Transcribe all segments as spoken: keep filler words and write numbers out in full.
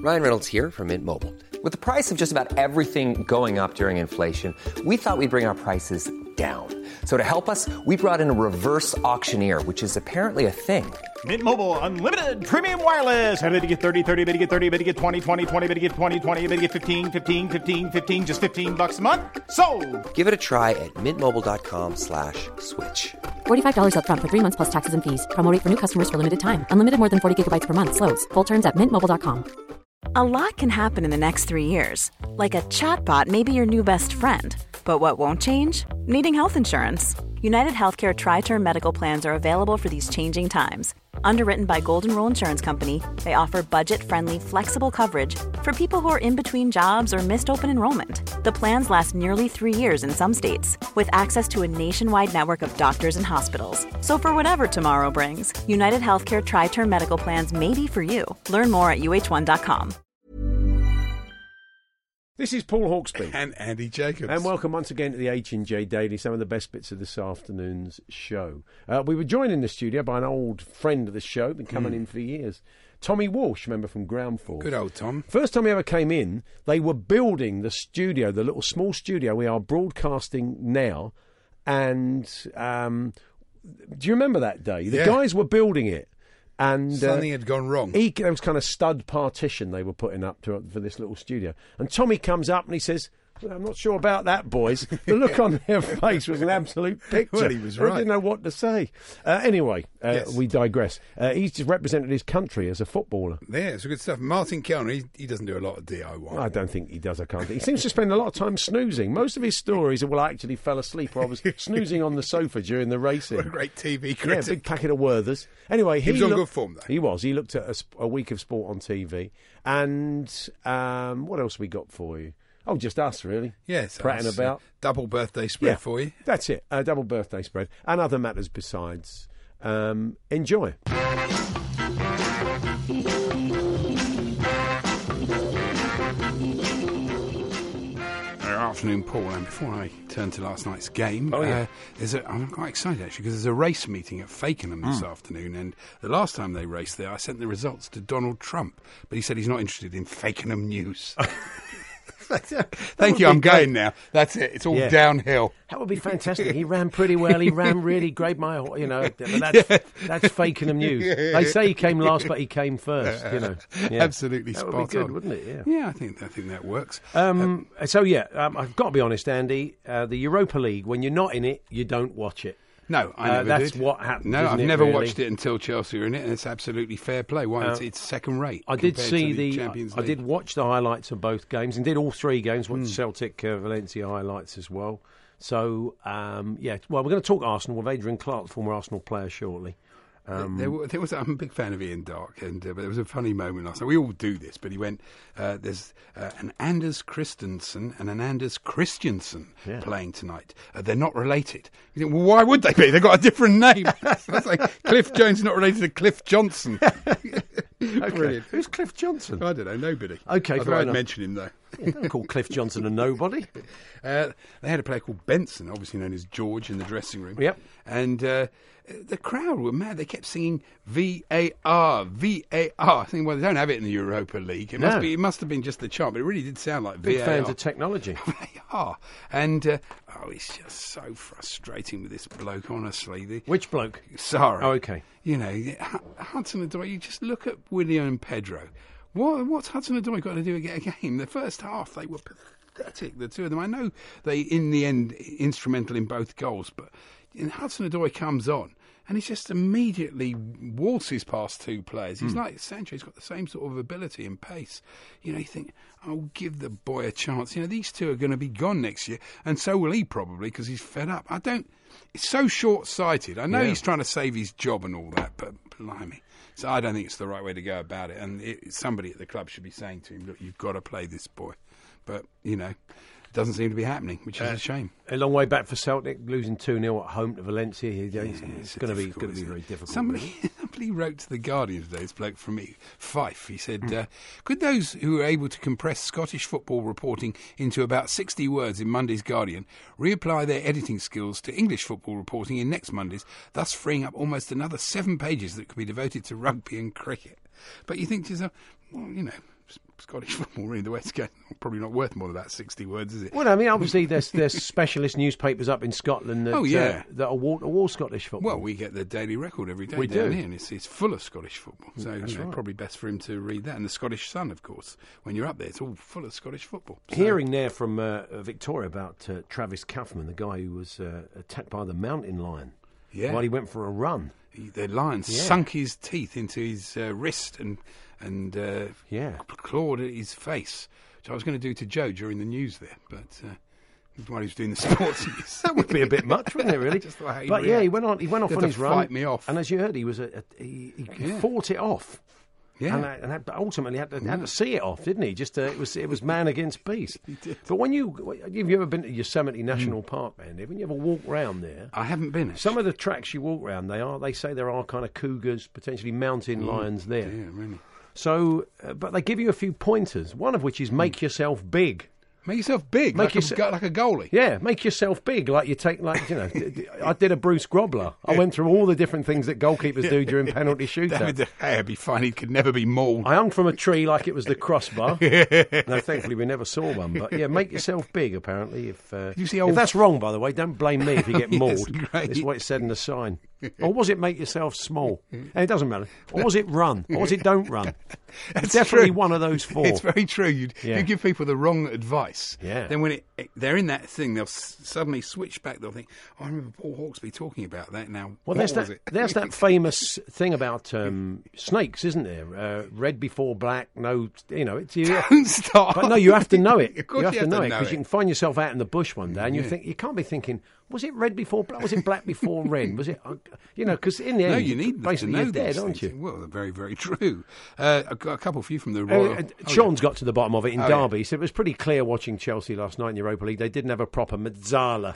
Ryan Reynolds here from Mint Mobile. With the price of just about everything going up during inflation, we thought we'd bring our prices down. So to help us, we brought in a reverse auctioneer, which is apparently a thing. Mint Mobile Unlimited Premium Wireless. How to get thirty, thirty, how to get thirty, how to get twenty, twenty, twenty, how to get twenty, twenty, how to get fifteen, fifteen, fifteen, fifteen, just fifteen bucks a month? Sold! Give it a try at mintmobile.com slash switch. forty-five dollars up front for three months plus taxes and fees. Promo rate for new customers for limited time. Unlimited more than forty gigabytes per month. Slows full terms at mint mobile dot com. A lot can happen in the next three years. Like a chatbot may be your new best friend. But what won't change? Needing health insurance. United Healthcare Tri-Term Medical Plans are available for these changing times. Underwritten by Golden Rule Insurance Company, they offer budget-friendly, flexible coverage for people who are in between jobs or missed open enrollment. The plans last nearly three years in some states, with access to a nationwide network of doctors and hospitals. So for whatever tomorrow brings, United Healthcare Tri-Term Medical Plans may be for you. Learn more at U H one dot com. This is Paul Hawksby. And Andy Jacobs. And welcome once again to the H and J Daily, some of the best bits of this afternoon's show. Uh, we were joined in the studio by an old friend of the show, been coming mm. in for years. Tommy Walsh, remember, from Ground Force. Good old Tom. First time he ever came in, they were building the studio, the little small studio we are broadcasting now. And um, do you remember that day? The yeah. guys were building it. And something uh, had gone wrong. He, there was kind of stud partition they were putting up to, for this little studio. And Tommy comes up and he says, well, I'm not sure about that, boys. The look on their face was an absolute picture. Well, he was right. They didn't know what to say. Uh, anyway, uh, yes. we digress. Uh, he's just represented his country as a footballer. Yeah, it's good stuff. Martin Kellner, he, he doesn't do a lot of D I Y. I don't think he does, I can't think. He seems to spend a lot of time snoozing. Most of his stories are, well, I actually fell asleep or I was snoozing on the sofa during the racing. What a great T V critic. Yeah, big packet of Werthers. Anyway, he, he was on looked, good form, though. He was. He looked at a, a week of sport on T V. And um, what else we got for you? Oh, just us, really. Yes. Prattling us, about. Uh, double birthday spread yeah, for you. That's it. A double birthday spread. And other matters besides. Um, enjoy. Good afternoon, Paul. And before I turn to last night's game, oh, yeah. uh, there's a, I'm quite excited, actually, because there's a race meeting at Fakenham this mm. afternoon. And the last time they raced there, I sent the results to Donald Trump. But he said he's not interested in Fakenham news. Thank you, I'm great. Going now. That's it. It's all yeah. downhill. That would be fantastic. He ran pretty well. He ran really great mile, you know. That's, yeah. that's Fakenham news. Yeah, yeah. They say he came last, but he came first, you know. Yeah. Absolutely that spot would be good, on. Wouldn't it? Yeah. Yeah, I think I think that works. Um, um, so, yeah, um, I've got to be honest, Andy, uh, the Europa League, when you're not in it, you don't watch it. No, I uh, never that's did. what happened. No, I've it, never really? watched it until Chelsea were in it, and it's absolutely fair play. Why? Uh, it's, it's second rate. I did see the, the. Champions I, League. I did watch the highlights of both games, and did all three games. Watched mm. Celtic uh, Valencia highlights as well. So um, yeah, well, we're going to talk Arsenal with Adrian Clark, former Arsenal player, shortly. Um, there, there was. I'm a big fan of Ian Darke, and uh, but there was a funny moment last night. We all do this, but he went. Uh, there's uh, an Anders Christensen and an Anders Christiansen yeah. playing tonight. Uh, they're not related. You think, well, why would they be? They've got a different name. That's like Cliff Jones is not related to Cliff Johnson. Okay. Brilliant. Who's Cliff Johnson? I don't know. Nobody. Okay, I fair thought I'd enough. mention him though. Yeah, don't call Cliff Johnson a nobody. Uh, they had a player called Benson, obviously known as George, in the dressing room. Yep. And uh, the crowd were mad. They kept singing V A R, V A R. I think, well, they don't have it in the Europa League. It no. must be. It must have been just the chant, but it really did sound like Big V A R. fans of technology. They are. And, uh, oh, it's just so frustrating with this bloke, honestly. The, Which bloke? Sorry. Oh, okay. You know, Hudson-Odoi, you just look at William and Pedro. What, what's Hudson-Odoi got to do to get a game? The first half, they were pathetic, the two of them. I know they, in the end, instrumental in both goals, but Hudson-Odoi comes on, and he just immediately waltzes past two players. He's mm. like Sancho. He's got the same sort of ability and pace. You know, you think, oh, give the boy a chance. You know, these two are going to be gone next year, and so will he probably, because he's fed up. I don't... It's so short-sighted. I know yeah. he's trying to save his job and all that, but blimey. So I don't think it's the right way to go about it. And it, somebody at the club should be saying to him, look, you've got to play this boy. But, you know, it doesn't seem to be happening, which is uh, a shame. A long way back for Celtic, losing two nil at home to Valencia. It's, yeah, it's, it's going to be going to be very difficult. Somebody, somebody wrote to the Guardian today, this bloke from me, Fife. He said, mm. uh, could those who are able to compress Scottish football reporting into about sixty words in Monday's Guardian reapply their editing skills to English football reporting in next Monday's, thus freeing up almost another seven pages that could be devoted to rugby and cricket? But you think to yourself, well, you know, Scottish football, really. The way it's going, probably not worth more than about sixty words, is it? Well, I mean, obviously there's there's specialist newspapers up in Scotland that, Oh, yeah. uh, that are wall to wall Scottish football. Well, we get the Daily Record every day We down do. here, and it's, it's full of Scottish football. So, That's you know, right. probably best for him to read that. And the Scottish Sun, of course. When you're up there, it's all full of Scottish football. So, Hearing there from uh, Victoria about uh, Travis Kaufman, the guy who was uh, attacked by the mountain lion Yeah. while he went for a run. he- the lion Yeah. sunk his teeth into his uh, wrist and and uh, Yeah. clawed at his face, which I was going to do to Joe during the news there, but uh, while he was doing the sports news. That would be a bit much, wouldn't it? Really? Just thought how he'd But yeah, he react. went on. He went off He had on to his run. fight me off. And as you heard, he was a, a, he, he Yeah. fought it off. Yeah. And, uh, and had, ultimately had to, had to see it off, didn't he? Just uh, it was it was man against beast. He did. But when you have you ever been to Yosemite National Park, man? When you ever walk round there, I haven't been. some of the tracks you walk round, they are they say there are kind of cougars, potentially mountain lions there. Yeah, really. So, uh, but they give you a few pointers. One of which is make yourself big. Make yourself big, Make like, yourse- a, go- like a goalie. Yeah, make yourself big, like you take, like you know. d- d- I did a Bruce Grobler. I went through all the different things that goalkeepers do during penalty shootout. David De Gea would be fine. He could never be mauled. I hung from a tree like it was the crossbar. No, thankfully we never saw one. But yeah, make yourself big. Apparently, if uh, you see if old- that's wrong, by the way, don't blame me if you get Yes, mauled. great. It's what it said in the sign. Or was it make yourself small? And it doesn't matter. Or was it run? Or was it don't run? It's definitely true. one of those four. It's very true. You Yeah. you give people the wrong advice. Yeah. Then when it, it- they're in that thing, they'll s- suddenly switch back. They'll think, "Oh, I remember Paul Hawksby talking about that." Now, Well, what there's was that, it? there's that famous thing about um, snakes, isn't there? Uh, red before black. No, you know, it's you. Don't stop. But no, you have to know it. Of course you have you to have know to it know because it. you can find yourself out in the bush one day and you Yeah. think you can't be thinking, was it red before black? Was it black before red? Was it, uh, you know? Because in the end, No, you need basically to know you're dead, these aren't things. you? Well, they're very, very true. Uh, I've got a couple for you from the Uh, Royal. uh, Oh, Sean's got to the bottom of it in Oh, Derby. yeah. He said it was pretty clear watching Chelsea last night in Europa League. They didn't have a proper mezzala.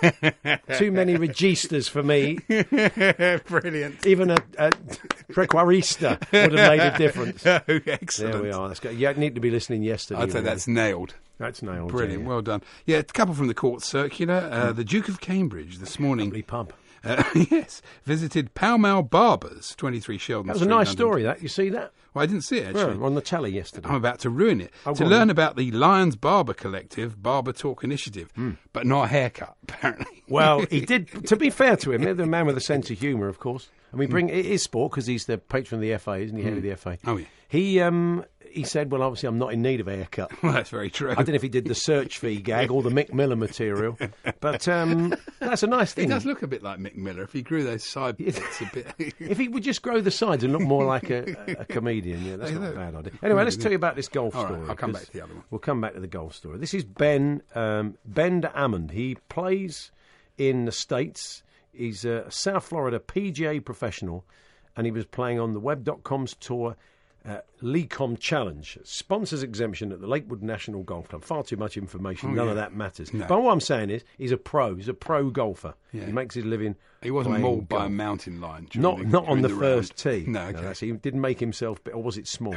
Too many registers for me. yeah. Brilliant. Even a, a trequarista would have made a difference. Oh, excellent. There we are. That's good. You need to be listening yesterday. I'd say really. that's nailed. That's nailed. Brilliant. yeah. Well done. Yeah, a couple from the Court Circular. Uh, the Duke of Cambridge this morning. Lovely pub. Uh, yes, visited Pall Mall Barbers, twenty-three Sheldon That was a Street, nice London. story. That you see that? Well, I didn't see it Yeah, actually. on the telly yesterday. I'm about to ruin it. Oh, to go on learn then. about the Lions Barber Collective Barber Talk Initiative, but not a haircut, apparently. Well, he did. To be fair to him, the man with a sense of humour, of course. And we bring it is sport because he's the patron of the F A, isn't he? Head of the F A. Oh, yeah. He um he said, "Well, obviously, I'm not in need of a haircut." Well, that's very true. I don't know if he did the search fee gag or the Mick Miller material, but um, that's a nice He thing. does look a bit like Mick Miller if he grew those side bits a bit. If he would just grow the sides and look more like a, a comedian, yeah, that's Hey, not a look. bad idea. Anyway, let's tell you about this golf All right, story. I'll come 'cause back to the other one. We'll come back to the golf story. This is Ben um, Ben Ammond. He plays in the States. He's a South Florida P G A professional, and he was playing on the Web dot com's tour. Uh, Lecom Challenge, sponsors exemption at the Lakewood National Golf Club. Far too much information. Oh, None yeah. of that matters. No. But what I'm saying is, he's a pro. He's a pro golfer. Yeah. He makes his living. He wasn't playing mauled by a golf. mountain lion. during Not the, not on during the, round. first tee. No, okay. that's, he didn't make himself big, or was it small?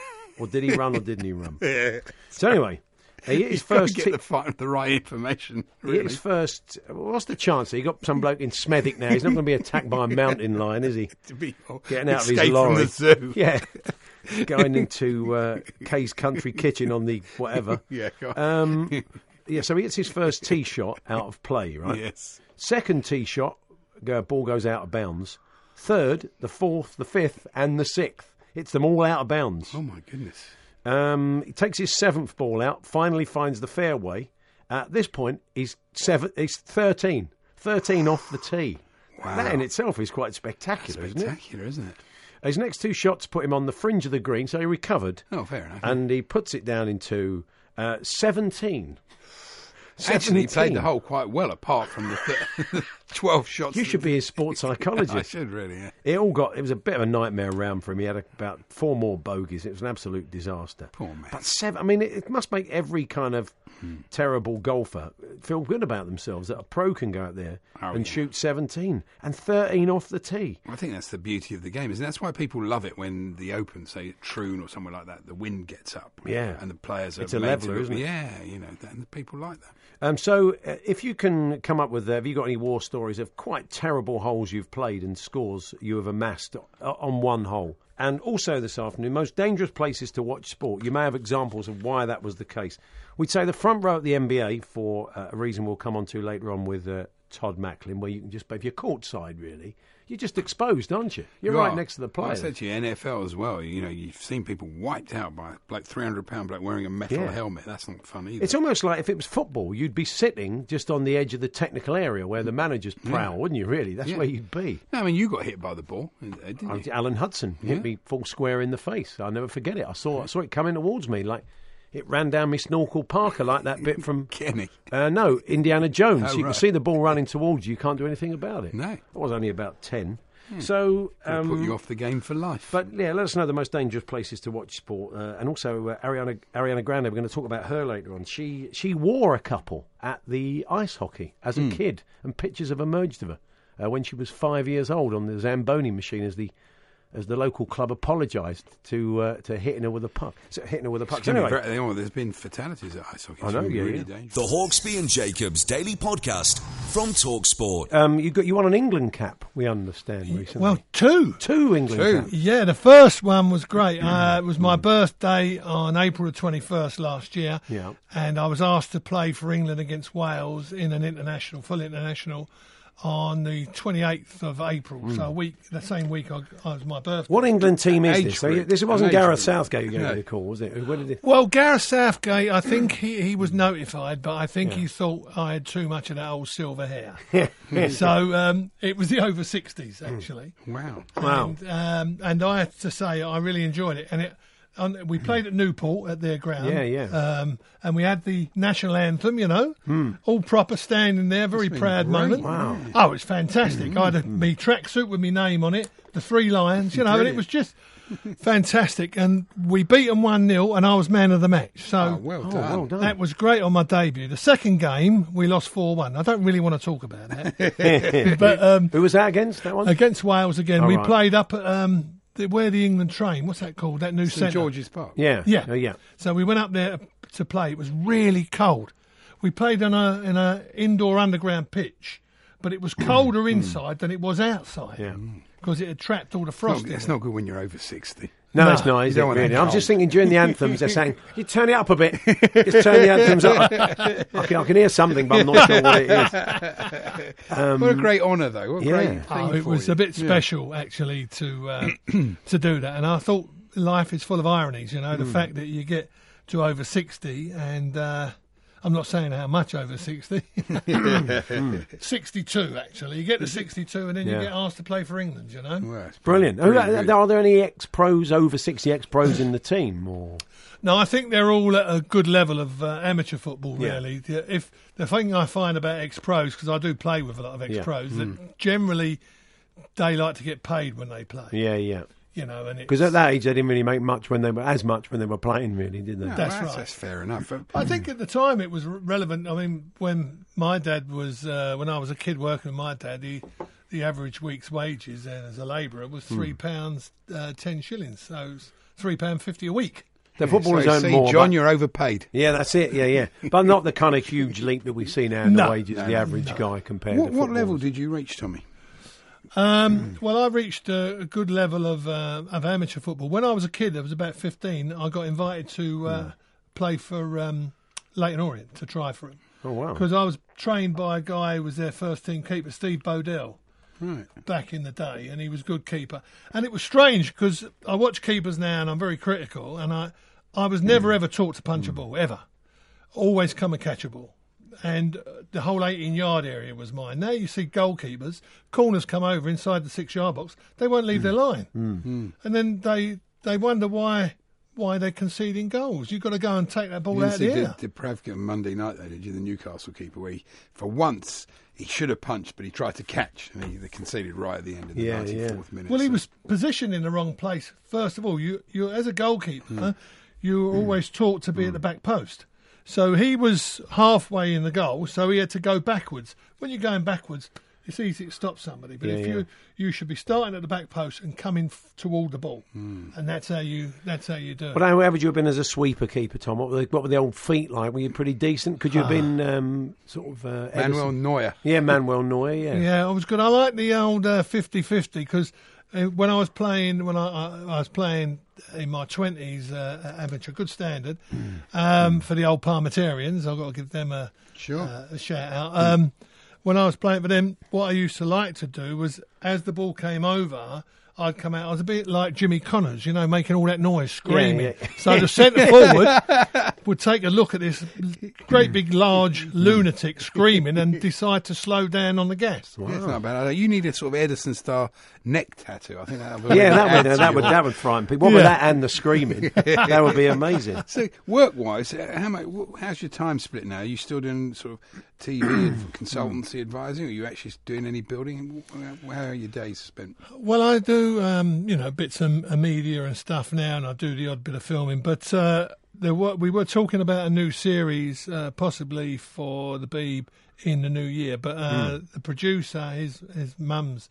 Or did he run or didn't he run? So anyway, he hit his He's got to first get tee. the, fi- the right information. He hit Really. his first. What's the chance? He got some bloke in Smethwick now. He's not going to be attacked by a mountain lion, is he? to be Getting out of his escape lorry. from the zoo. Yeah, going into uh, Kay's Country Kitchen on the whatever. Yeah, go on. Um, yeah, so he hits his first tee shot out of play, right? Yes. Second tee shot, go, ball goes out of bounds. Third, the fourth, the fifth, and the sixth. Hits them all out of bounds. Oh my goodness. Um, he takes his seventh ball out, finally finds the fairway. At this point, he's seven. He's thirteen. thirteen off the tee. Wow. That in itself is quite spectacular, isn't it? Spectacular, isn't it? His next two shots put him on the fringe of the green, so he recovered. Oh, fair enough. And he puts it down into uh, seventeen. Actually, he played seventeen. the hole quite well, apart from the th- twelve shots. You should be his sports psychologist. I should really. Yeah. It all got. It was a bit of a nightmare round for him. He had about four more bogeys. It was an absolute disaster. Poor man. But seven. I mean, it, it must make every kind of terrible golfer feel good about themselves that a pro can go out there Oh, and yeah. shoot seventeen and thirteen off the tee. I think that's the beauty of the game, isn't it? That's why people love it when the Open, say at Troon or somewhere like that, the wind gets up. Yeah. And the players are It's a made leveler, to, isn't it? Yeah, you know, that, and the people like that. Um, so, uh, if you can come up with, uh, have you got any war stories of quite terrible holes you've played and scores you have amassed o- on one hole? And also this afternoon, most dangerous places to watch sport. You may have examples of why that was the case. We'd say the front row at the N B A, for uh, a reason we'll come on to later on with uh, Todd Macklin, where you can just, if you're courtside, really, you're just exposed, aren't you? You're You right are. next to the Well, I players. said to you, N F L as well. You know, you've seen people wiped out by like three hundred pound bloke wearing a metal Yeah. helmet. That's not fun either. It's almost like if it was football, you'd be sitting just on the edge of the technical area where the managers prowl, Yeah. wouldn't you, really? That's Yeah. where you'd be. No, I mean, you got hit by the ball, didn't you? Alan Hudson hit Yeah. me full square in the face. I'll never forget it. I saw I saw it coming towards me like it ran down my snorkel Parker like that bit from Kenny. Uh, no, Indiana Jones. Oh, you can right. see the ball running towards you. You can't do anything about it. No. I was only about ten. So, It'll put um, you off the game for life. but yeah, let us know the most dangerous places to watch sport, uh, and also uh, Ariana Ariana Grande. We're going to talk about her later on. She she wore a couple at the ice hockey as a kid, and pictures have emerged of her uh, when she was five years old on the Zamboni machine as the as the local club apologised to uh, to hitting her with a puck, so hitting her with a puck. It's So gonna be anyway, very- oh, there's been fatalities at ice hockey. I It's know, really, yeah, really yeah. dangerous. The Hawksby and Jacobs Daily Podcast from TalkSport. um, you got you won an England cap. We understand recently. Well, two. two England Two. caps. Yeah, the first one was great. Uh, it was my birthday on April the twenty-first last year. Yeah. And I was asked to play for England against Wales in an international, full international, on the twenty-eighth of April. So a week, the same week I, I was my birthday. What England team is Age this? So group. you- this wasn't An age Gareth group. Southgate who gave No. you the call, was it? Where did it? Well, Gareth Southgate, I think he, he was notified, but I think he thought I had too much of that old silver hair. so um, it was the over sixties, actually. Wow. Wow. And, um, and I have to say, I really enjoyed it. And it, on, we played at Newport at their ground. Yeah, yeah. Um, and we had the national anthem, you know, all proper standing there, very been proud great. moment. Wow. Oh, it's fantastic. I had a, me tracksuit with my name on it, the three lions, you know, and it Brilliant. was just fantastic. And we beat them one nil, and I was man of the match. So Oh, well Oh, done. well done. that was great on my debut. The second game, we lost four one. I don't really want to talk about that. but um, Who was that against? That one? against Wales again, Oh, we right. played up at um, the, where the England train. What's that called? That new Saint centre. George's Park. Yeah. Yeah. Oh, yeah. So we went up there to play. It was really cold. We played on a in a indoor underground pitch, but it was colder inside than it was outside. Yeah. Because it had trapped all the It's frost. not, in it's it. not good when you're over sixty. No, No, it's not, you is it, don't want really? that I'm just cold. thinking during the anthems, they're saying, you turn it up a bit. Just turn the anthems up. I can, I can hear something, but I'm not sure what it is. what a great honour, though. What a yeah. great thing Oh, it for was you. a bit Yeah. special actually to uh, to do that, and I thought life is full of ironies. You know, the fact that you get to over sixty, and uh, I'm not saying how much over sixty, sixty-two actually. You get to sixty-two, and then Yeah. you get asked to play for England. You know. Well, it's Brilliant. Who, really are, good. are there any ex-pros, over sixty ex-pros in the team? Or No, I think they're all at a good level of uh, amateur football. Yeah. Really, The- if the thing I find about ex-pros, because I do play with a lot of ex-pros, that generally they like to get paid when they play. Yeah, yeah. You know, and Because it's- at that age, they didn't really make much when they were, as much when they were playing, really, did they? No, That's that's, right. that's fair enough. But I think at the time it was re- relevant. I mean, when my dad was, uh, when I was a kid working with my dad, the the average week's wages then as a labourer was three pounds uh, ten shillings, so it's three pound fifty a week. The footballers so, earn see, more. John, but- you're overpaid. yeah, that's it. Yeah, yeah. But not the kind of huge leap that we see now in No, the wages of the no, average guy compared What, to what level footballers. did you reach, Tommy? Um, well, I reached a, a good level of uh, of amateur football when I was a kid. I was about fifteen. I got invited to uh, play for um, Leyton Orient to try for him Oh, wow. because I was trained by a guy who was their first team keeper, Steve Bodell. Right. Back in the day, and he was a good keeper. And it was strange because I watch keepers now, and I'm very critical. And I, I was never ever taught to punch a ball ever. Always come and catch a ball, and uh, the whole eighteen yard area was mine. Now you see goalkeepers, corners come over inside the six yard box. They won't leave their line, and then they they wonder why why they're conceding goals. You've got to go and take that ball You out of didn't the see air. the, the Pravka on Monday night, though, did you? The Newcastle keeper, where he, for once, he should have punched, but he tried to catch, and he they conceded right at the end of the Yeah, ninety-fourth yeah. minute. Well, he so- was positioned in the wrong place. First of all, you, you as a goalkeeper, you were always taught to be at the back post. So he was halfway in the goal, so he had to go backwards. When you're going backwards, it's easy to stop somebody. But Yeah, if yeah. you you should be starting at the back post and coming f- toward the ball, and that's how you that's how you do it. But how would you have been as a sweeper keeper, Tom? What were, the, what were the old feet like? Were you pretty decent? Could you have been um, sort of... Uh, Manuel Ederson? Neuer. Yeah, Manuel Neuer, yeah. Yeah, I was good. I like the old uh, fifty-fifty because uh, when I was playing, when I, I, I was playing in my twenties, uh, at amateur, good standard, um, for the old Parliamentarians. I've got to give them a, Sure. uh, a shout out. Um, when I was playing for them, what I used to like to do was, as the ball came over, I'd come out. I was a bit like Jimmy Connors, you know, making all that noise, screaming. Yeah, yeah. So the centre forward would take a look at this great big large lunatic screaming and decide to slow down on the gas. Yeah, it's not a bad idea. You need a sort of Edison star neck tattoo. I think that would Yeah, that add would to that would your- that would frighten people. What Yeah. with that and the screaming, that would be amazing. So, work-wise, uh, how much? wh- How's your time split now? Are you still doing sort of T V and consultancy advising? Or are you actually doing any building? How how are your days spent? Well, I do, um, you know, bits of of media and stuff now, and I do the odd bit of filming. But uh, there were, we were talking about a new series, uh, possibly for the Beeb in the new year. But uh, Mm. the producer, his his mum's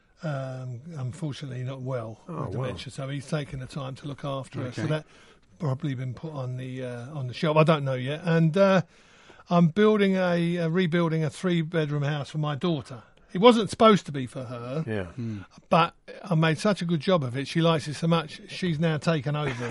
um, unfortunately not well Oh, with wow. dementia, so he's taken the time to look after her. So Okay. that probably been put on the uh, on the shelf. I don't know yet. And uh, I'm building a, uh, rebuilding a three bedroom house for my daughter. It wasn't supposed to be for her. Yeah. But I made such a good job of it. She likes it so much. She's now taken over.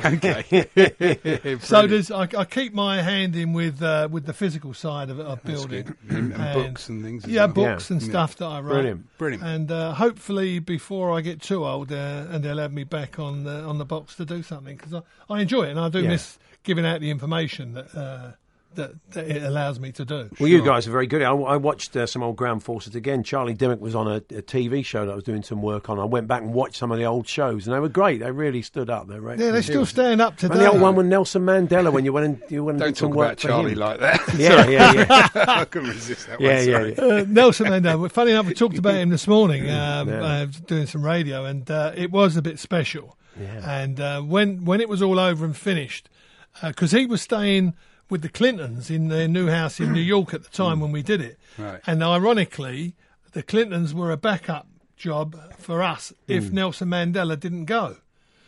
Okay. So there's, I, I keep my hand in with uh, with the physical side of, of That's building, good. And, and books and things. as yeah, well. books Yeah. and Yeah. stuff that I write. Brilliant. Brilliant. And uh, hopefully, before I get too old, uh, and they'll have me back on the on the box to do something, because I, I enjoy it and I do Yeah. miss giving out the information that uh, that, that it allows me to do. Well, you guys are very good. I, I watched uh, some old Ground Forces again. Charlie Dimmock was on a, a T V show that I was doing some work on. I went back and watched some of the old shows, and they were great. They really stood up. They're right. Yeah, they still stand up today. And the old one with Nelson Mandela when you went and you went and Don't did some talk work about for Charlie him. like that. Yeah, yeah, yeah, I couldn't resist that yeah, one. yeah, Sorry. yeah. Uh, Nelson Mandela. Funny enough, we talked about him this morning. Um, Yeah. uh, doing some radio, and uh, it was a bit special. Yeah. And uh, when when it was all over and finished, because he was staying with the Clintons in their new house in New York at the time when we did it, Right. and ironically, the Clintons were a backup job for us if Nelson Mandela didn't go.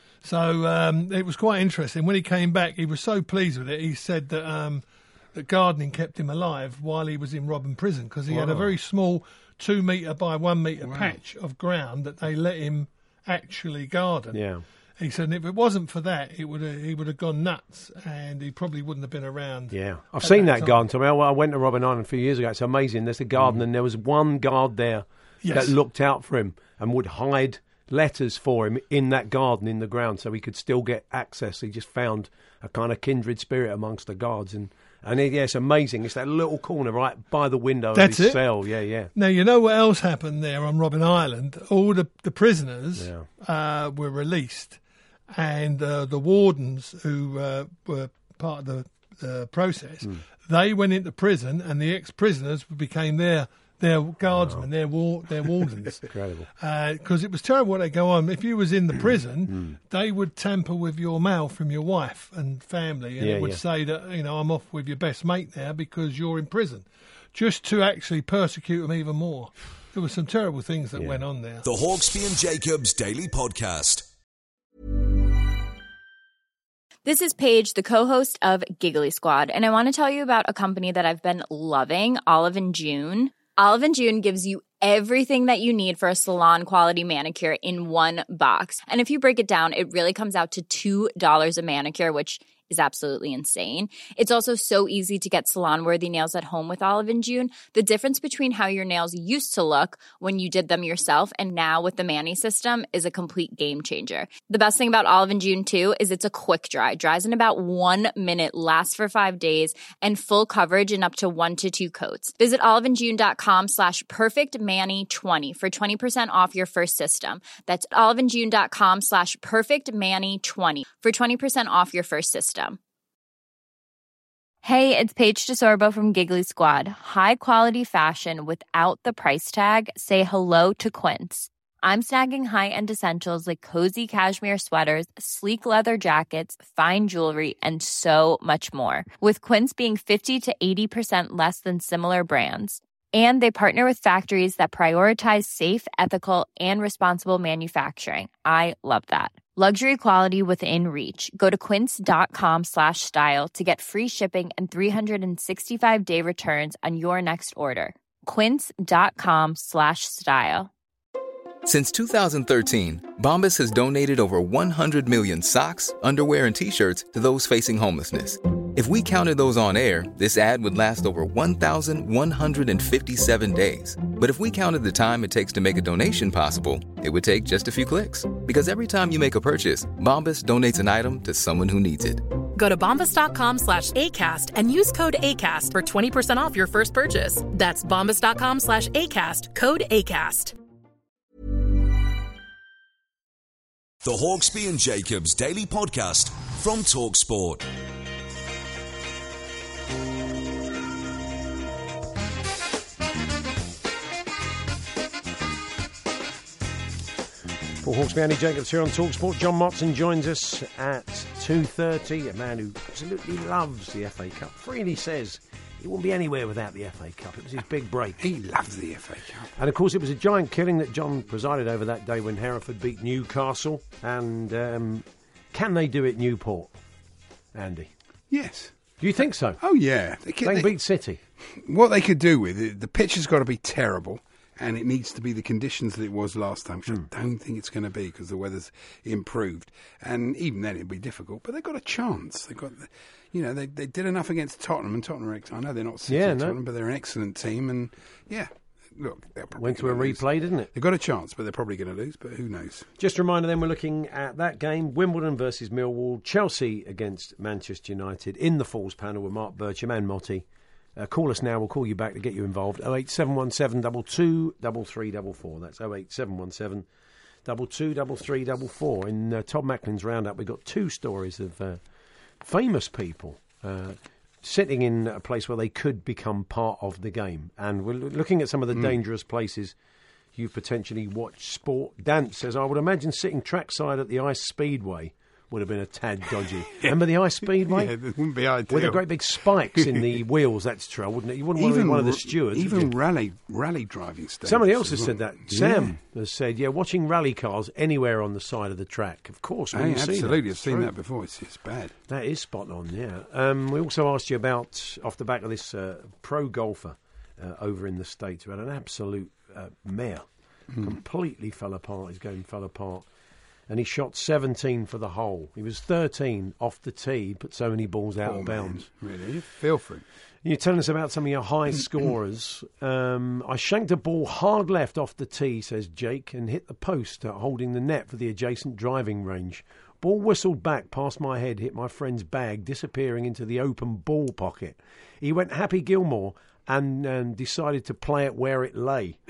So um, it was quite interesting. When he came back, he was so pleased with it. He said that um, that gardening kept him alive while he was in Robben prison, because he had a very small two metre by one metre patch of ground that they let him actually garden. Yeah. He said if it wasn't for that, it would he would have gone nuts, and he probably wouldn't have been around. Yeah, I've at seen that that time. garden. Tommy. I I went to Robben Island a few years ago. It's amazing. There's a garden, and there was one guard there Yes. that looked out for him and would hide letters for him in that garden in the ground, so he could still get access. He just found a kind of kindred spirit amongst the guards, and and it, yeah, it's amazing. It's that little corner right by the window That's of his it. cell. Yeah, yeah. Now, you know what else happened there on Robben Island? All the, the prisoners Yeah. uh, were released, and uh, the wardens who uh, were part of the uh, process, Hmm. they went into prison, and the ex-prisoners became their their guardsmen, their war, their wardens. Incredible. Because it was terrible what they go on. If you was in the Hmm. prison, they would tamper with your mail from your wife and family, and Yeah, it would yeah. say that, you know, I'm off with your best mate now because you're in prison, just to actually persecute them even more. There were some terrible things that went on there. The Hawksby and Jacobs Daily Podcast. This is Paige, the co-host of Giggly Squad, and I want to tell you about a company that I've been loving, Olive and June. Olive and June gives you everything that you need for a salon-quality manicure in one box. And if you break it down, it really comes out to two dollars a manicure, which is absolutely insane. It's also so easy to get salon-worthy nails at home with Olive and June. The difference between how your nails used to look when you did them yourself and now with the Mani system is a complete game changer. The best thing about Olive and June, too, is it's a quick dry. Dries in about one minute, lasts for five days, and full coverage in up to one to two coats. Visit oliveandjune.com slash perfectmani20 for twenty percent off your first system. That's oliveandjune.com slash perfectmani20 for twenty percent off your first system. Hey, it's Paige DeSorbo from Giggly Squad. High quality fashion without the price tag. Say hello to Quince. I'm snagging high-end essentials like cozy cashmere sweaters, sleek leather jackets, fine jewelry, and so much more. With Quince being fifty to eighty percent less than similar brands. And they partner with factories that prioritize safe, ethical, and responsible manufacturing. I love that. Luxury quality within reach. Go to quince.com slash style to get free shipping and three sixty-five day returns on your next order. Quince.com slash style. Since two thousand thirteen, Bombas has donated over one hundred million socks, underwear, and T-shirts to those facing homelessness. If we counted those on air, this ad would last over one thousand one hundred fifty-seven days. But if we counted the time it takes to make a donation possible, it would take just a few clicks. Because every time you make a purchase, Bombas donates an item to someone who needs it. Go to bombas.com slash ACAST and use code ACAST for twenty percent off your first purchase. That's bombas.com slash ACAST, code ACAST. The Hawksby and Jacobs Daily Podcast from TalkSport. Paul Hawksby, Andy Jacobs here on TalkSport. John Motson joins us at two thirty, a man who absolutely loves the F A Cup. Freely says he wouldn't be anywhere without the F A Cup. It was his big break. He loves the F A Cup. And, of course, it was a giant killing that John presided over that day when Hereford beat Newcastle. And um, can they do it Newport, Andy? Yes. Do you think so? Oh, yeah. They, can, they beat City. What they could do with it, the pitch has got to be terrible. And it needs to be the conditions that it was last time, which mm. I don't think it's going to be because the weather's improved. And even then, it'll be difficult. But they've got a chance. They've got, you know, they they did enough against Tottenham, and Tottenham. Are, I know they're not City yeah, no. Tottenham, but they're an excellent team. And yeah, look, they're probably went to a lose. replay, didn't it? They've got a chance, but they're probably going to lose. But who knows? Just a reminder, then we're looking at that game: Wimbledon versus Millwall, Chelsea against Manchester United in the Falls panel with Mark Bircham and Motti. Uh, call us now. We'll call you back to get you involved. oh eight seven one seven two two three three four four. That's oh eight seven one seven two two three three four four. In uh, Todd Macklin's roundup, we've got two stories of uh, famous people uh, sitting in a place where they could become part of the game. And we're looking at some of the mm. dangerous places you potentially watch sport. Dan says, I would imagine sitting trackside at the Ice Speedway would have been a tad dodgy. Remember the Ice Speedway? Yeah, it wouldn't be ideal. With the great big spikes in the wheels, that's true, wouldn't it? You wouldn't want to be one of the stewards. Even rally rally driving stages. Somebody else has well. said that. Yeah. Sam has said, yeah, watching rally cars anywhere on the side of the track. Of course, when hey, you see absolutely, that. I've seen true. that before. It's, it's bad. That is spot on, yeah. Um, we also asked you about, off the back of this uh, pro golfer uh, over in the States who had an absolute uh, mare. Mm. Completely fell apart. His game fell apart. And he shot seventeen for the hole. He was thirteen off the tee. He put so many balls out oh, of bounds. Man. Really? You feel for him. You're telling us about some of your high scorers. Um, I shanked a ball hard left off the tee, says Jake, and hit the post uh, holding the net for the adjacent driving range. Ball whistled back past my head, hit my friend's bag, disappearing into the open ball pocket. He went Happy Gilmore and um, decided to play it where it lay.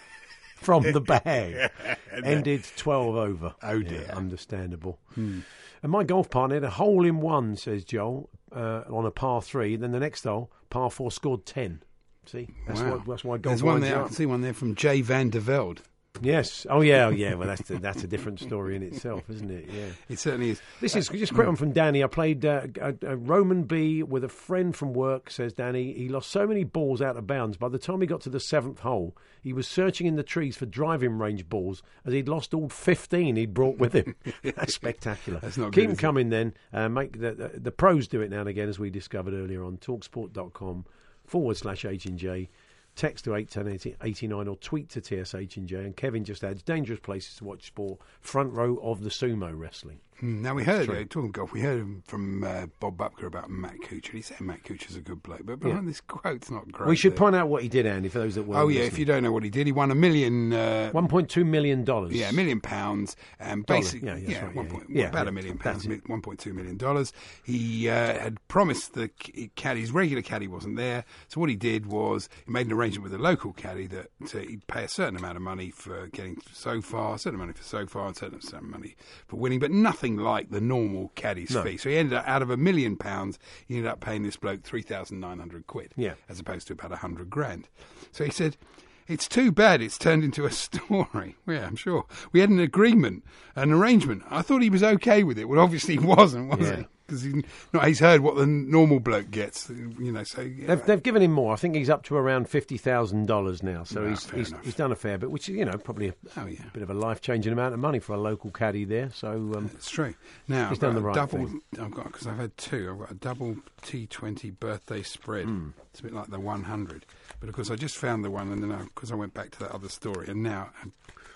From the bag. Ended twelve over. Oh, dear. Yeah, understandable. Hmm. And my golf partner had a hole in one, says Joel, uh, on a par three. Then the next hole, par four, scored ten. See? That's, wow. why, that's why golf There's one there, you I can see one there from Jay Van der Velde. Yes. Oh, yeah, oh, yeah. Well, that's a, that's a different story in itself, isn't it? Yeah. It certainly is. This is just a quick one from Danny. I played uh, a, a Roman B with a friend from work, says Danny. He lost so many balls out of bounds. By the time he got to the seventh hole, he was searching in the trees for driving range balls as he'd lost all fifteen he'd brought with him. That's spectacular. That's not Keep good, them coming then. Uh, make the, the, the pros do it now and again, as we discovered earlier on talksport.com forward slash H and J. Text to eight ten eighty-nine or tweet to T S H and J. And Kevin just adds, dangerous places to watch sport, front row of the sumo wrestling. Mm, now, we heard, uh, talking golf, we heard from uh, Bob Bupker about Matt Kuchar. He said Matt Kuchar's a good bloke, but behind yeah. this quote's not great. We should there. point out what he did, Andy, for those that weren't Oh, yeah, listening. if you don't know what he did, he won a million... Uh, one point two million dollars. Yeah, a million pounds. And basically, yeah, yeah, yeah, right, one yeah, point, yeah. about yeah, a million pounds, it. one point two million dollars. He uh, had promised the caddy, his regular caddy wasn't there, so what he did was he made an arrangement with a local caddy that uh, he'd pay a certain amount of money for getting so far, a certain amount of money for so far, and a certain amount of money for winning, but nothing like the normal caddy's no. fee. So he ended up, out of a million pounds, he ended up paying this bloke three thousand nine hundred quid, yeah. as opposed to about a hundred grand. So he said, it's too bad it's turned into a story. Yeah, I'm sure. We had an agreement, an arrangement. I thought he was okay with it. Well, obviously he wasn't, was yeah. he? Because he, no, he's heard what the normal bloke gets, you know. So yeah. they've, they've given him more. I think he's up to around fifty thousand dollars now. So no, he's he's, he's done a fair bit, which is, you know, probably a, oh, yeah. a bit of a life changing amount of money for a local caddy there. So um, it's true. Now he's I've done got the right double, thing. I've got because I've had two. I've got a double T twenty birthday spread. Mm. It's a bit like the one hundred, but of course I just found the one, and then because I, I went back to that other story, and now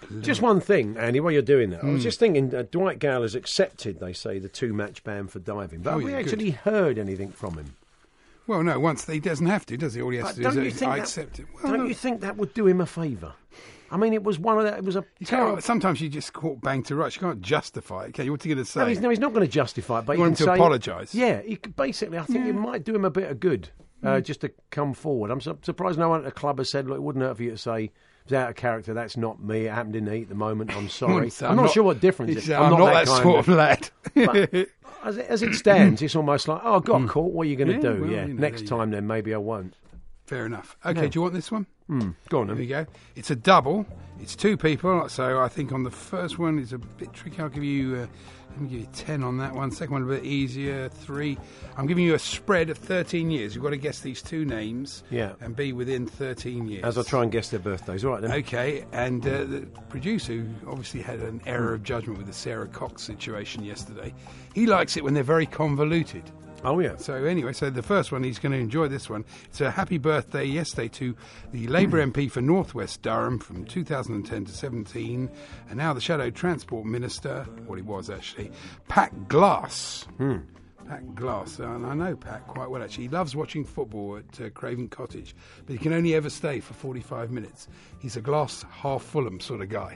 Just one thing, Andy, while you're doing that, I was Mm. just thinking, uh, Dwight Gale has accepted, they say, the two-match ban for diving. But Oh, have we yeah, actually good. heard anything from him? Well, no, once he doesn't have to, does he? All he has But to do don't is you uh, think I that- accept it. Well, Don't no. you think that would do him a favour? I mean, it was one of that. It was a You terrible. can't, sometimes you just caught bang to rights. You can't justify it. Okay, what's he going to say? No, he's, no, he's not going to justify it. But You he want can him to say- apologise? Yeah, he could, basically, I think it might do him a bit of good uh, Mm. just to come forward. I'm su- surprised no one at the club has said, "Look, it wouldn't hurt for you to say." It's out of character. That's not me. It happened in the heat at the moment. I'm sorry. So I'm, not, sure what difference. He It, said, I'm, not, that, kind sort of lad. But as, it, as it stands, it's almost like, oh, I got caught. What are you going to Yeah, do? well, yeah, you know, next there you time then maybe I won't. Fair enough. Okay, Yeah. do you want this one? Mm, go on There then. you go. It's a double. It's two people. So I think on the first one it's a bit tricky. I'll give you. Uh, let me give you ten on that one. Second one a bit easier. Three. I'm giving you a spread of thirteen years. You've got to guess these two names. Yeah. And be within thirteen years. As I try and guess their birthdays. All right then. Okay, and uh, the producer, who obviously had an error of judgment with the Sarah Cox situation yesterday, he likes it when they're very convoluted. Oh, yeah. So anyway, so the first one, he's going to enjoy this one. It's a happy birthday yesterday to the Labour M P for North West Durham from two thousand ten to seventeen, and now the Shadow Transport Minister, what he was actually, Pat Glass. Hmm. Pat Glass, and I know Pat quite well actually. He loves watching football at uh, Craven Cottage, but he can only ever stay for forty-five minutes. He's a glass half Fulham sort of guy.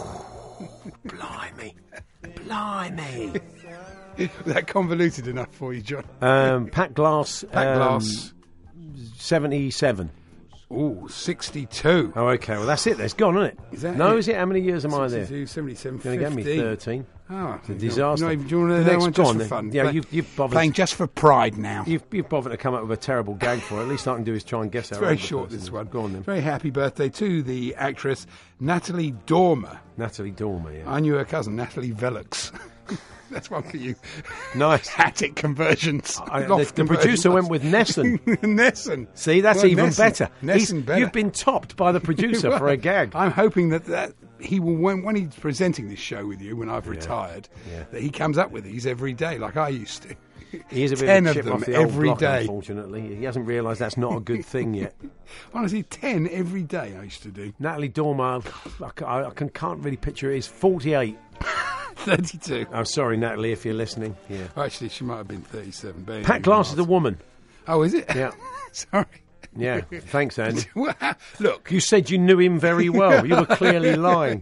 Blimey. Blimey. Is that convoluted enough for you, John? Um, Pat Glass. Pat um, Glass. seventy-seven. Ooh, sixty-two. Oh, okay. Well, that's it. That's gone, isn't it? Is that no, it? is it? How many years am I there? sixty-two, seventy-seven, Going to get me fifty. thirteen. Oh, It's a you disaster. know, do you want to The know that next one just gone, for then. fun? Yeah, Play- you've, you've bothered. Playing just for pride now. You've, you've bothered to come up with a terrible gag for it. At least I can do is try and guess how It's very old the short, person this is. one. Go on then. Very happy birthday to the actress Natalie Dormer. Natalie Dormer, yeah. I knew her cousin, Natalie Velux. That's one for you. Nice. Attic conversions. I, the, Loft the producer conversions. went with Nesson. Nesson. See, that's Well, even Nesson. better. Nesson He's- better. You've been topped by the producer for a gag. I'm hoping that, that he will, when, when he's presenting this show with you, when I've retired, Yeah. that he comes up with these every day, like I used to. He is a bit ten of a of chip them off the old every block, day. unfortunately. He hasn't realised that's not a good thing yet. Honestly, ten every day I used to do. Natalie Dormer, I, ca- I can, can't really picture it. Is forty-eight. thirty-two. I'm sorry, Natalie, if you're listening. Yeah. Actually, she might have been thirty-seven. But Pat anyway, Glass is a woman. Oh, is it? Yeah. Sorry. Yeah. Thanks, Andy. Look. You said you knew him very well. You were clearly lying.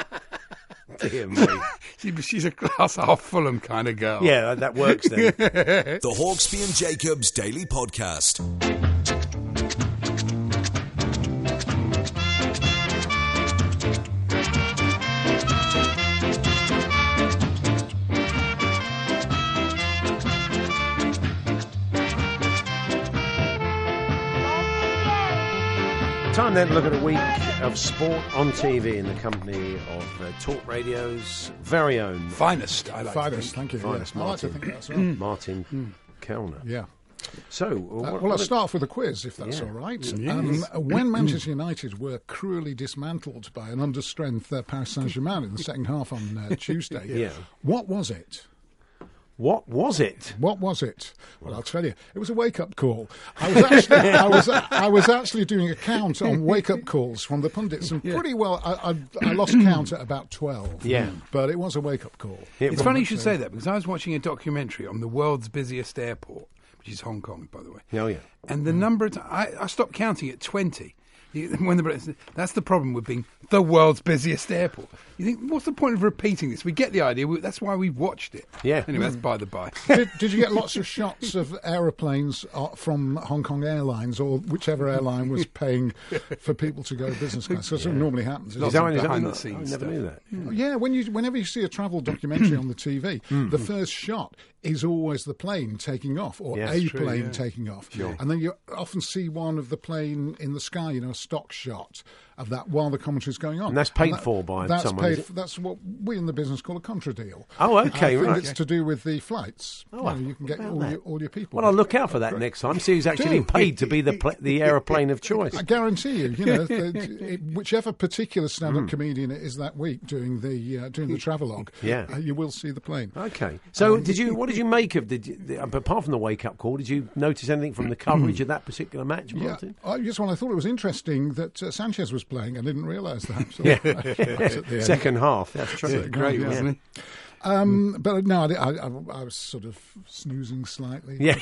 Dear me. She, she's a glass half Fulham kind of girl. Yeah, that works then. The Hawksby and Jacobs Daily Podcast. Time then to look at a week of sport on T V in the company of uh, Talk Radio's very own Finest, I like Finest, to thank you. Finest Yes, I like to Martin. think that's right. Martin Kellner. Yeah. So, Uh, what, well, what I'll a- start off with a quiz, if that's Yeah. all right. Yes. Um, when Manchester United were cruelly dismantled by an understrength uh, Paris Saint-Germain in the second half on uh, Tuesday, Yeah. what was it? What was it? What was it? Well, I'll tell you. It was a wake-up call. I was actually, I was, I was actually doing a count on wake-up calls from the pundits, and pretty well, I, I, I lost count at about twelve. Yeah. But it was a wake-up call. It It's was- funny you should say that because I was watching a documentary on the world's busiest airport, which is Hong Kong, by the way. Oh, yeah. And the number of t- I, I stopped counting at twenty. You- When the, that's the problem with being the world's busiest airport. You think, what's the point of repeating this? We get the idea. We, that's why we've watched it. Yeah. Anyway, that's by the by. did, did you get lots of shots of aeroplanes uh, from Hong Kong Airlines or whichever airline was paying for people to go business class? That's what normally happens. isn't Lots it? of that- is that- behind the I scenes never stuff. knew that. Yeah, when you, whenever you see a travel documentary on the T V, the first shot is always the plane taking off or Yeah, a it's true, plane yeah. taking off. Sure. And then you often see one of the plane in the sky, you know, a stock shot of that while the commentary's going on. And that's paid that- for by that's someone, Paid is it? for, that's what we in the business call a contra deal. Oh, okay, I think right. it's to do with the flights. Oh, you, know, well, you can get what about all that? your, all your people. Well, I'll look out for that next time. See who's actually Do. paid to be the pl- the aeroplane of choice. I guarantee you, you know, that it, whichever particular stand-up Hmm. comedian it is that week doing the uh, doing the travelogue, Yeah. uh, you will see the plane. Okay. So, Um, did you? What did you make of? Did you, the, apart from the wake-up call, did you notice anything from the coverage of that particular match, Yeah, Martin? I just well, I thought it was interesting suggesting that uh, Sanchez was playing. I didn't realise that. So yeah. that's at the end. Second half. That's true. Yeah, great, wasn't he? Um, but no, I, I, I was sort of snoozing slightly. Yeah.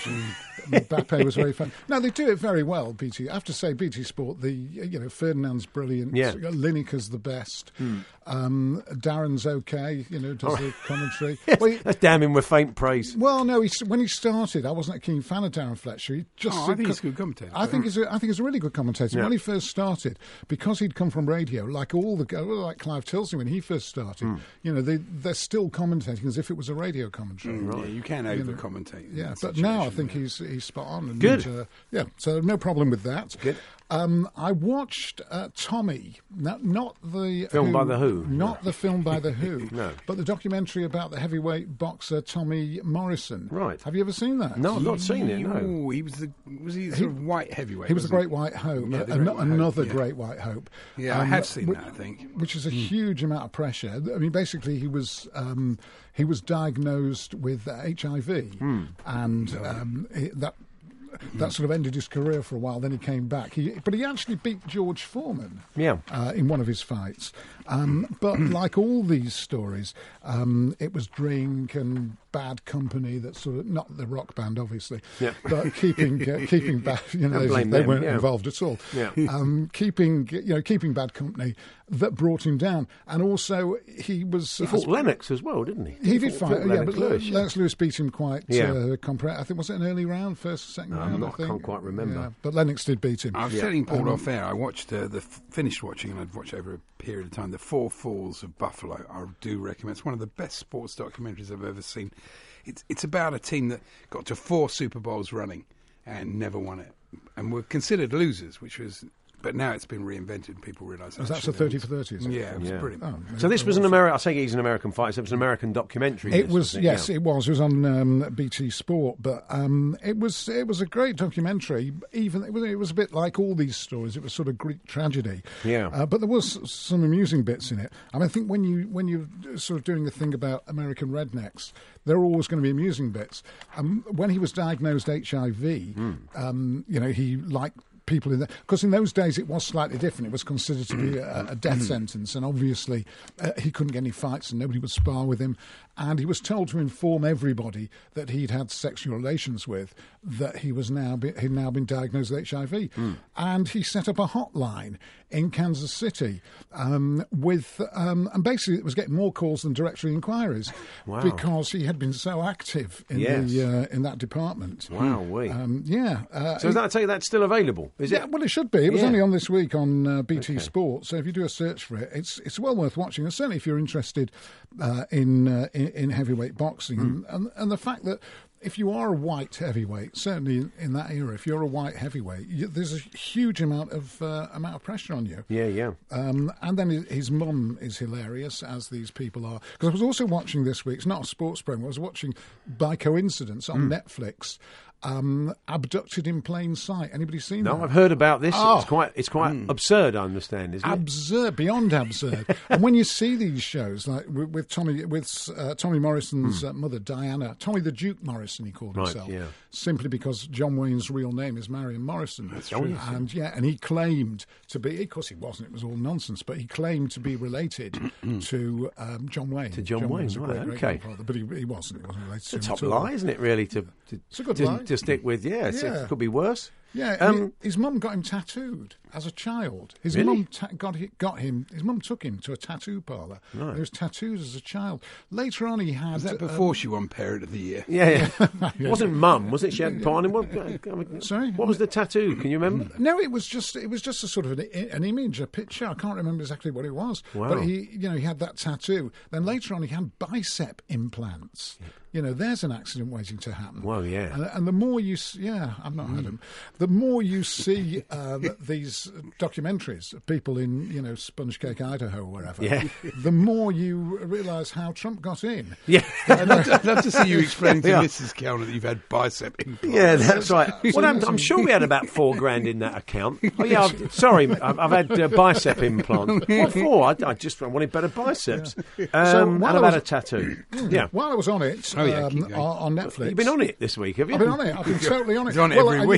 Mbappe was very fun. No, they do it very well, B T. I have to say, B T Sport, the you know, Ferdinand's brilliant. Yeah. Lineker's the best. Hmm. Um, Darren's okay, you know, does Oh. the commentary. Yes, Well, he- that's damn him with faint praise. well, no. He, when he started, I wasn't a keen fan of Darren Fletcher. He just, Oh, I think he's a good commentator. I think he's a, I think he's a really good commentator. Yeah. When he first started, because he'd come from radio, like all the go- like Clive Tilsley when he first started, Hmm. you know, they they're still commentating as if it was a radio commentary. Mm, yeah, you can You know, over-commentate. in Yeah, that but now I situation, think yeah. he's he's spot on. And, Good. Uh, yeah, so no problem with that. Good. Um, I watched uh, Tommy, not, not the Film by The Who. not the film by the Who, No. but the documentary about the heavyweight boxer Tommy Morrison. Right. Have you ever seen that? No, I've not seen it, no. Oh, he was the was he sort of white heavyweight? He was the wasn't Great White Hope, Yeah, the an- Great White Hope, another yeah. Great White Hope. Yeah, I Um, have seen whi- that, I think. Which is a huge amount of pressure. I mean, basically, he was um, he was diagnosed with uh, H I V, and um, he, that. That sort of ended his career for a while. Then he came back. He, but he actually beat George Foreman Yeah. uh, in one of his fights. Um, but like all these stories, um, it was drink and bad company that sort of, not the rock band obviously, Yeah. but keeping uh, keeping bad. You know, Don't they, blame they them, weren't yeah. involved at all. Yeah. Um, keeping you know keeping bad company that brought him down, and also he was He fought Lennox as well, didn't he? he did fought- fight, fought yeah, Lennox but Lewis, Lennox, yeah. Lennox Lewis beat him quite Yeah. uh, compre- I think was it an early round, first, second No, I'm round. not- I think. can't quite remember. Yeah, but Lennox did beat him. I was Yeah. telling Paul Um, off air, I watched uh, the f- finished watching, and I'd watched over a period of time. The Four Falls of Buffalo. I do recommend. It's one of the best sports documentaries I've ever seen. It's it's about a team that got to four Super Bowls running and never won it, and were considered losers, which was. But now it's been reinvented, and people realise. Was that actually for thirty they- for thirty? Is it? Yeah, it was Yeah. brilliant. Oh, So this was an American. I take it he's an American fighter. So it was an American documentary. It this, was, wasn't yes, Yeah. it was. It was on um, B T Sport, but um, it was it was a great documentary. Even it was, it was a bit like all these stories. It was sort of Greek tragedy. Yeah. uh, but there was some amusing bits in it. I mean, I think when you when you're sort of doing the thing about American rednecks, there are always going to be amusing bits. Um, when he was diagnosed H I V, um, you know, he like. People in there, because in those days it was slightly different. It was considered to be a, a death sentence, and obviously uh, he couldn't get any fights, and nobody would spar with him. And he was told to inform everybody that he'd had sexual relations with, that he was now be, he'd now been diagnosed with H I V, and he set up a hotline in Kansas City um, with, um, and basically it was getting more calls than directory inquiries Wow. because he had been so active in Yes. the uh, in that department. Wow, we. Um, yeah. Uh, So is that, I take it that's still available? Is yeah, it? well, it should be. It was Yeah. only on this week on uh, B T Okay. Sport. So if you do a search for it, it's it's well worth watching. And certainly if you're interested uh, in, uh, in in heavyweight boxing, Mm. and, and the fact that if you are a white heavyweight, certainly in, in that era, if you're a white heavyweight, you, there's a huge amount of uh, amount of pressure on you. Yeah, yeah. Um, and then his, his mum is hilarious, as these people are. Because I was also watching this week, it's not a sports program, I was watching, by coincidence, on Netflix, um, Abducted in Plain Sight. Anybody seen No, that? I've heard about this. Oh. It's quite, it's quite absurd. I understand, isn't it? Absurd, beyond absurd. And when you see these shows, like with, with Tommy, with uh, Tommy Morrison's uh, mother Diana, Tommy the Duke Morrison, he called Right, himself, yeah. simply because John Wayne's real name is Marion Morrison. That's true. And yeah, and he claimed to be. Of course, he wasn't. It was all nonsense. But he claimed to be related to um, John Wayne. To John Wayne, Wayne's a right, great, great okay. grandfather, but he, he wasn't. He wasn't related It's to a him top at all. lie, isn't it? Really, to to, It's a good to, lie. to stick with. Yeah, it's, Yeah. it could be worse. Yeah, Um, and his mum got him tattooed as a child. His Really? mum ta- got hi- got him. His mum took him to a tattoo parlour. Right. He was tattooed as a child. Later on, he had. Was that um, before she won Parent of the Year? Yeah, yeah. It wasn't mum, was it? She had part in what? I mean, Sorry? What was the tattoo? Can you remember? No, it was just it was just a sort of an, an image, a picture. I can't remember exactly what it was. Wow. But he, you know, he had that tattoo. Then later on, he had bicep implants. You know, there's an accident waiting to happen. Well, yeah. And, and the more you, s- yeah, I've not had them. The more you see uh, th- these documentaries of people in, you know, Sponge Cake, Idaho, or wherever. Yeah. The more you realise how Trump got in. Yeah. I'd love, to, I'd love to see you explain to Yeah. Missus Kellner that you've had bicep implants. Yeah, that's right. Well, I'm, I'm sure we had about four grand in that account. Oh, yeah, I've, sorry, I've, I've had uh, bicep implants. What for? I, I just wanted better biceps. Um, So and while I've I had was- a tattaoo. Yeah. While I was on it, Oh, yeah, um, keep on, going. on Netflix. You've been on it this week, have you? I've been on it. I've been totally on it. He's on it well, every I, you week. know, I,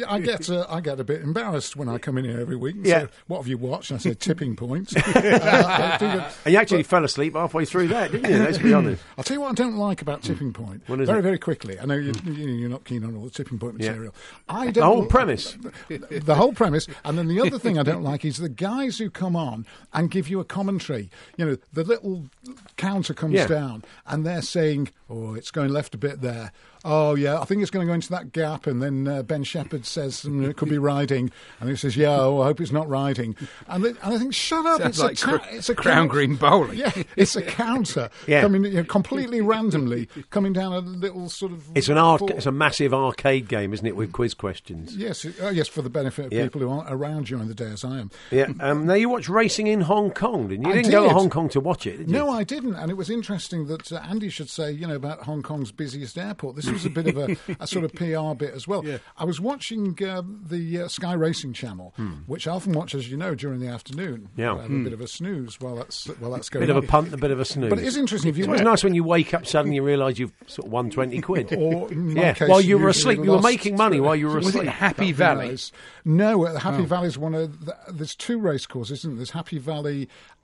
I, I get uh, I get a bit embarrassed when I come in here every week. And Yeah. say, what have you watched? And I say Tipping Point. uh, I do get- And you actually fell asleep halfway through that, didn't you? Let's be honest. I'll tell you what I don't like about Tipping Point. What is very, it? very quickly. I know you, you, you're not keen on all the Tipping Point Yeah. material. I don't The whole premise. The whole premise. And then the other thing I don't like is the guys who come on and give you a commentary. You know, the little counter comes Yeah. down and they're saying, oh, it's going left a bit there. Oh, yeah, I think it's going to go into that gap. And then uh, Ben Shepherd says mm, it could be riding. And he says, yeah, oh, I hope it's not riding. And, they, and I think, shut up. Sounds It's like a, ta- cr- it's a Crown count- Green bowling. Yeah, it's a counter Yeah. coming you know, completely randomly, coming down a little sort of... It's an arc- full- It's a massive arcade game, isn't it, with quiz questions? Yes, it- oh, yes, for the benefit of Yeah. people who aren't around during the day as I am. Yeah. Um, now, you watched racing in Hong Kong, didn't you? You I didn't go to did. Hong Kong to watch it, did you? No, I didn't, and it was interesting that uh, Andy should say, you know, about Hong Kong's busiest airport. This was a bit of a, a sort of P R bit as well. Yeah. I was watching uh, the uh, Sky Racing Channel, Hmm. which I often watch, as you know, during the afternoon. Yeah. I have a bit of a snooze while that's while that's going Bit of on. a punt, a bit of a snooze. But it is interesting if you It's always nice when you wake up suddenly you realise you've sort of won twenty quid. Or in my yeah, case, while you were usually asleep, you were lost making money while you were Was asleep. it Happy That'd be Valley? nice. No, uh, Happy Oh. Valley's one of the, there's two race courses, isn't there? There's Happy Valley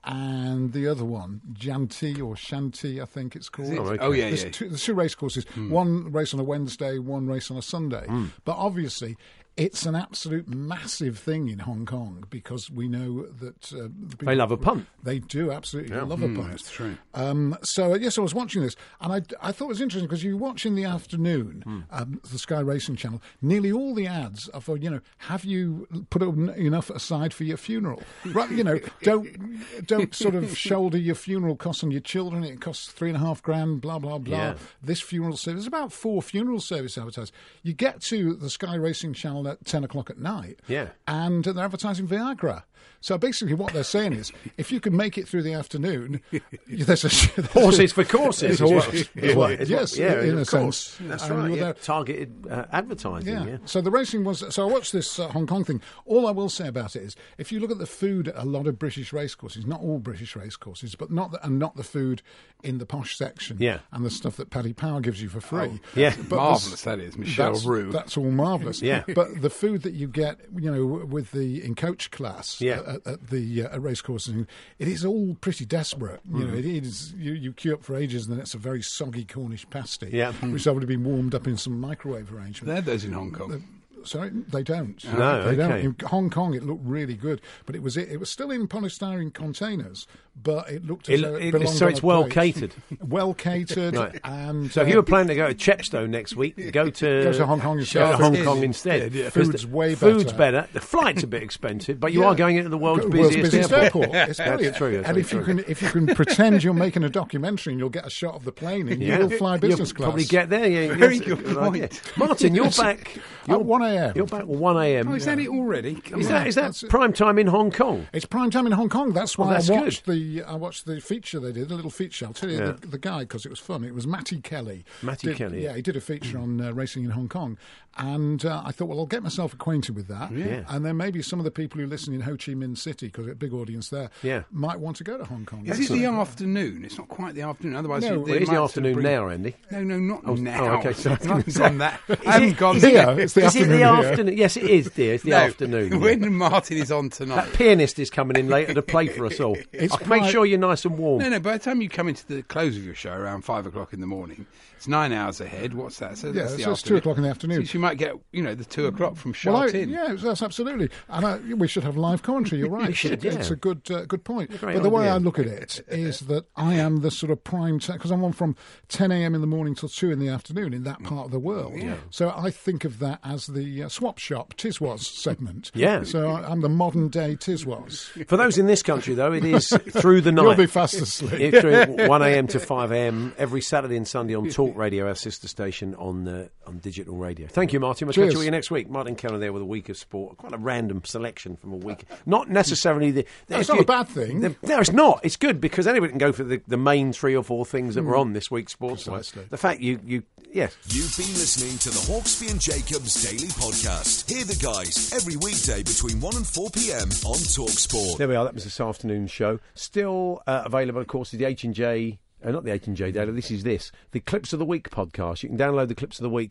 and the other one, Janti or Shanti, I think it's called. it? Oh, okay. Oh, yeah, there's yeah. Two, there's two race courses. One race on a Wednesday, one race on a Sunday. But obviously, it's an absolute massive thing in Hong Kong because we know that uh, the people- They love a punt. They do absolutely Yeah. love a Mm, punt. that's true. Um, so uh, yes, I was watching this, and I, I thought it was interesting because you watch in the afternoon Hmm. um, the Sky Racing Channel. Nearly all the ads are for, you know, have you put en- enough aside for your funeral? Right, you know, don't don't sort of shoulder your funeral costs on your children. It costs three and a half grand. Blah blah blah. Yeah. This funeral service, there's about four funeral service advertised. You get to the Sky Racing Channel at ten o'clock at night, Yeah. and they're advertising Viagra. So basically, what they're saying is, if you can make it through the afternoon, there's a Horses for courses. It's is what- horses. is what- is what- Yes, yeah, in a of course. sense. That's And right. you're Yeah. there- Targeted uh, advertising. Yeah. Yeah. So the racing was. So I watched this uh, Hong Kong thing. All I will say about it is, if you look at the food at a lot of British racecourses, not all British racecourses, but not the, and not the food in the posh section, Yeah. and the stuff that Paddy Power gives you for free. Oh, Yeah. But marvellous this- that is, Michelle that's, Roux. That's all marvellous. Yeah. But the food that you get, you know, with the in coach class, Yeah. at, at the uh, at racecourses, it is all pretty desperate. You Mm-hmm. know, it is. You, you queue up for ages, and then it's a very soggy Cornish pasty, Yeah. which has already been warmed up in some microwave arrangement. They're those in Hong Kong. Sorry, they don't. No, they don't. okay. In Hong Kong, it looked really good, but it was it was still in polystyrene containers, but it looked as It- though it, it- belonged so on it's a well plate. catered. well catered, Right. and So if uh, you were planning to go to Chepstow next week, go to Go to Hong Kong Go instead. to Hong It Kong is. instead. Yeah, 'Cause food's the way Food's better. better. The flight's a bit expensive, but you Yeah. are going into the world's World's busiest, busiest airport. airport. It's That's brilliant. true. That's and if you true. can if you can pretend you're making a documentary and you'll get a shot of the plane, and Yeah. you'll fly business You'll class. probably get there. Yeah, Very yes, good good point. idea. Martin, you're back. You're, At one a.m. You're back at one a.m. Oh, is that it already? Come Is on. that is that That's it. prime time in Hong Kong? It's prime time in Hong Kong. That's why Oh, that's I watched good. the I watched the feature they did, the little feature. I'll tell you Yeah. the, the guy because it was fun. It was Matty Kelly. Matty Did- Kelly. Yeah, he did a feature on uh, racing in Hong Kong, and uh, I thought, well, I'll get myself acquainted with that. Yeah. And then maybe some of the people who listen in Ho Chi Minh City, because a big audience there, Yeah. might want to go to Hong Kong. Is it the afternoon? It's not quite the afternoon. Otherwise, No, you- well, they Well, it is the might afternoon bring- now, Andy. No, no, not Oh, now. oh, okay, sorry. I haven't gone that. I haven't gone Here, there. it's the Is it afternoon the here. afternoon? Yes, it is, dear. It's the No, afternoon. yeah. When Martin is on tonight. That pianist is coming in later to play for us all. It's I'll make quite- sure you're nice and warm. No, no. By the time you come into the close of your show around five o'clock in the morning, it's nine hours ahead. What's that? So Yeah, that's the so it's afternoon. two o'clock in the afternoon. So you might get, you know, the two o'clock from Well, I, Shartin. yeah, that's absolutely, and I, we should have live commentary. You're right. We should, It's yeah. a good, uh, good point. Great But the way idea. I look at it is that I am the sort of prime time because I'm on from ten a.m. in the morning till two in the afternoon in that part of the world. So I think of that as the uh, swap shop Tiswas segment. Yeah. So I, I'm the modern day Tiswas. For those in this country, though, it is through the night. You'll be fast asleep. It's through one a.m. to five a.m. every Saturday and Sunday on Talk Radio, our sister station on uh, on digital radio. Thank you, Martin. We'll catch Cheers. you with you next week. Martin Keller there with a week of sport. Quite a random selection from a week. Not necessarily the. No, it's not a bad thing. The, no, it's not. It's good because anybody can go for the, the main three or four things that were on this week's sports night. Precisely. The fact you you yes. You've been listening to the Hawksby and Jacobs Daily Podcast. Hear the guys every weekday between one and four p.m. on Talk Sport. There we are. That was this afternoon's show. Still uh, available, of course, is the H and J. Uh, not the H and J Daily. This is this the Clips of the Week podcast. You can download the Clips of the Week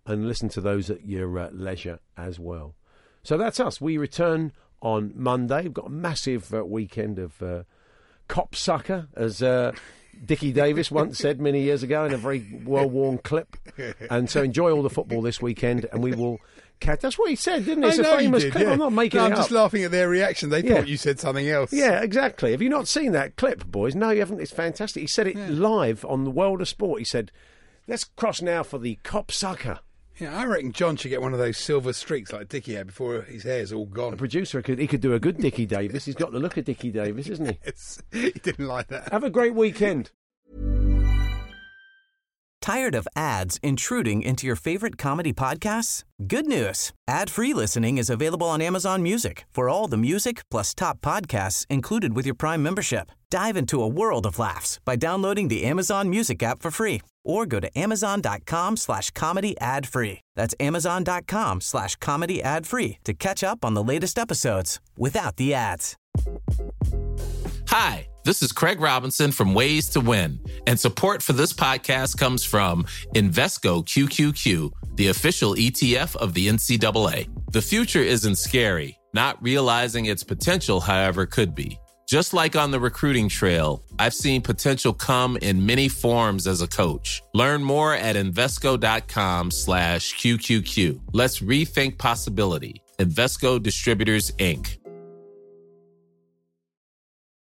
and listen to those at your uh, leisure as well. So that's us. We return on Monday. We've got a massive uh, weekend of uh, cop sucker, as uh, Dickie Davis once said many years ago in a very well-worn clip. And so enjoy all the football this weekend, and we will catch. That's what he said, didn't he? It's I know a famous he did, clip. yeah. I'm not making no, it I'm up. just laughing at their reaction. They Yeah. thought you said something else. Yeah, exactly. Have you not seen that clip, boys? No, you haven't. It's fantastic. He said it Yeah. live on the World of Sport. He said, let's cross now for the cop sucker. Yeah, I reckon John should get one of those silver streaks like Dickie had before his hair's all gone. The producer, could he could do a good Dickie Davis. He's got the look of Dickie Davis, isn't he? It's, he didn't like that. Have a great weekend. Tired of ads intruding into your favorite comedy podcasts? Good news. Ad-free listening is available on Amazon Music for all the music plus top podcasts included with your Prime membership. Dive into a world of laughs by downloading the Amazon Music app for free or go to amazon.com slash comedy ad free. That's amazon.com slash comedy ad free to catch up on the latest episodes without the ads. Hi, this is Craig Robinson from Ways to Win, and support for this podcast comes from Invesco Q Q Q, the official E T F of the N C double A. The future isn't scary. Not realizing its potential, however, could be. Just like on the recruiting trail, I've seen potential come in many forms as a coach. Learn more at Invesco.com slash QQQ. Let's rethink possibility. Invesco Distributors, Incorporated.